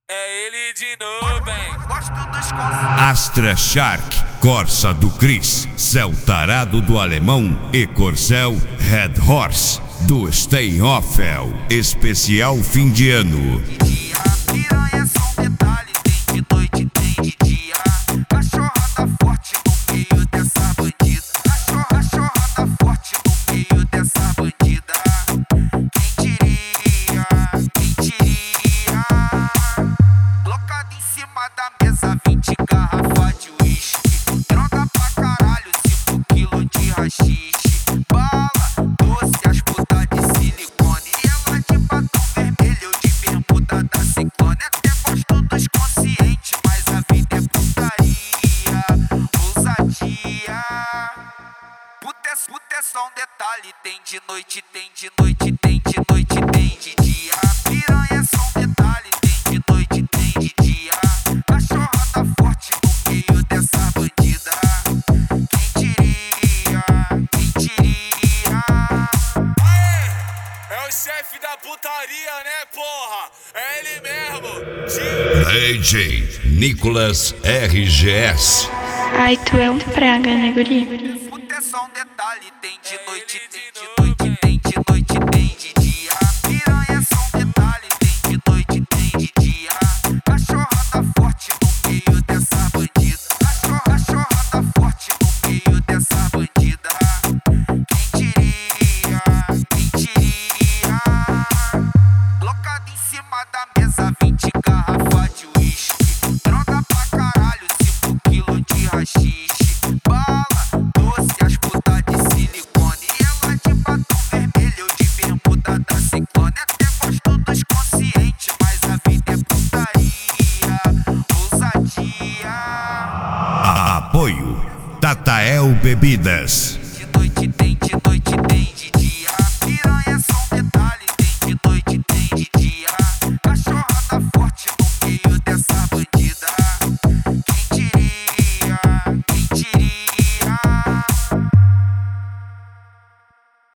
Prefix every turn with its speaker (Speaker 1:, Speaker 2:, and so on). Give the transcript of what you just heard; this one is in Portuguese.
Speaker 1: É ele de novo, hein?
Speaker 2: Astra Shark, Corsa do Chris, Céu Tarado do Alemão e Corcel Red Horse do Stay Offel. Especial fim de ano.
Speaker 3: Piranha só um detalhe, tem de noite, tem de dia. Cachorrada forte no meio dessa bandida. Cachorrada forte no meio dessa bandida. Quem diria, quem diria? Colocado em cima da mesa, 20 garrafas de uísque. Droga pra caralho, 5 quilos de rachixe. Bala, doce, as putas de silicone. E ela de batom vermelho, eu de bermuda da Ciclone. Até gosto dos conscientes, mas a vida é putaria, ousadia. Puta é só um detalhe, tem de noite, tem de noite, tem de noite, tem de dia. Piranha é só um detalhe, tem de noite, tem de dia. Cachorrada forte no meio dessa bandida. Quem diria, quem diria?
Speaker 1: É o chefe da putaria, né, porra? É ele mesmo.
Speaker 2: DJ Nicolas RGS.
Speaker 4: Ai, tu é um praga, né, guri?
Speaker 3: Puta é só um detalhe, tem de noite, tem de noite, tem de noite, tem de dia. Piranha é só um detalhe, tem de noite, tem de dia. Cachorrada forte no meio dessa bandida. Cachorrada forte no meio dessa bandida. Quem diria, quem diria? Colocado em cima da mesa, 20 garrafas de uísque. Droga pra caralho, 5 quilos de rachixe. Bala, doce, as putas de silicone. E ela de batom vermelho, eu de bermuda da Ciclone. Até gosto dos conscientes, mas a vida é putaria, ousadia.
Speaker 2: Apoio Tatael Bebidas.